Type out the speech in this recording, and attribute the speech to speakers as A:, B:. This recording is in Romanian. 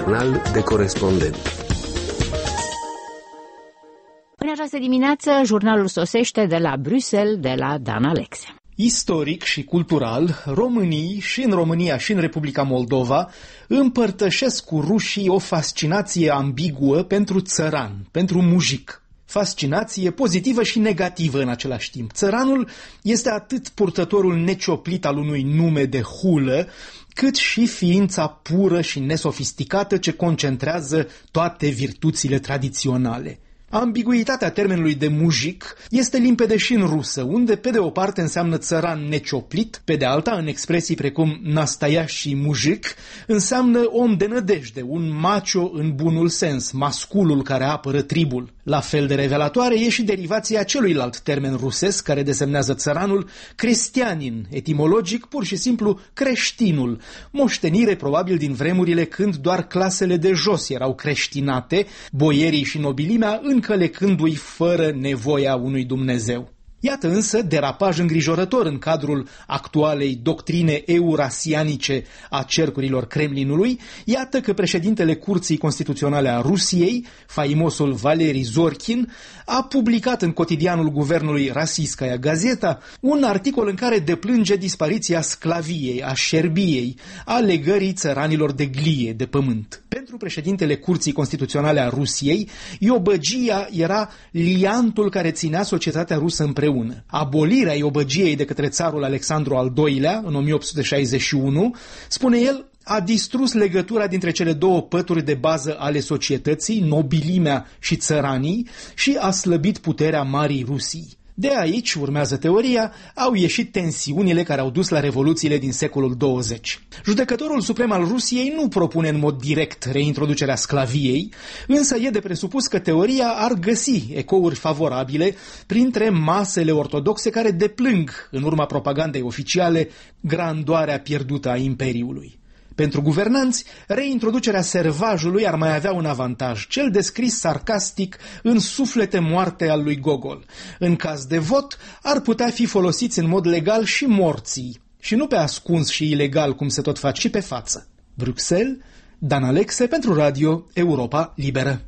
A: Jurnal de corespondent.
B: În această dimineață, jurnalul sosește de la Bruxelles, de la Dan Alexe.
C: Istoric și cultural, românii, și în România și în Republica Moldova, împărtășesc cu rușii o fascinație ambiguă pentru țăran, pentru mujic. Fascinație pozitivă și negativă în același timp. Țăranul este atât purtătorul necioplit al unui nume de hulă, cât și ființa pură și nesofisticată ce concentrează toate virtuțile tradiționale. Ambiguitatea termenului de mujic este limpede și în rusă, unde pe de o parte înseamnă țăran necioplit, pe de alta, în expresii precum nastayashi mujic, înseamnă om de nădejde, un macho în bunul sens, masculul care apără tribul. La fel de revelatoare e și derivația celuilalt termen rusesc care desemnează țăranul, crestianin, etimologic pur și simplu creștinul, moștenire probabil din vremurile când doar clasele de jos erau creștinate, boierii și nobilimea încălecându-i fără nevoia unui Dumnezeu. Iată însă derapaj îngrijorător în cadrul actualei doctrine eurasianice a cercurilor Kremlinului. Iată că președintele Curții Constituționale a Rusiei, faimosul Valeri Zorkin, a publicat în cotidianul guvernului Rossiyskaya Gazeta un articol în care deplânge dispariția sclaviei, a șerbiei, a legării țăranilor de glie, de pământ. Pentru președintele Curții Constituționale a Rusiei, iobăgia era liantul care ținea societatea rusă împreună. Abolirea iobăgiei de către țarul Alexandru al II-lea în 1861, spune el, a distrus legătura dintre cele două pături de bază ale societății, nobilimea și țăranii, și a slăbit puterea Marii Rusii. De aici, urmează teoria, au ieșit tensiunile care au dus la revoluțiile din secolul 20. Judecătorul suprem al Rusiei nu propune în mod direct reintroducerea sclaviei, însă e de presupus că teoria ar găsi ecouri favorabile printre masele ortodoxe care deplâng, în urma propagandei oficiale, grandoarea pierdută a Imperiului. Pentru guvernanți, reintroducerea servajului ar mai avea un avantaj, cel descris sarcastic în Suflete moarte al lui Gogol. În caz de vot, ar putea fi folosiți în mod legal și morții, și nu pe ascuns și ilegal, cum se tot face, ci pe față. Bruxelles, Dan Alexe pentru Radio Europa Liberă.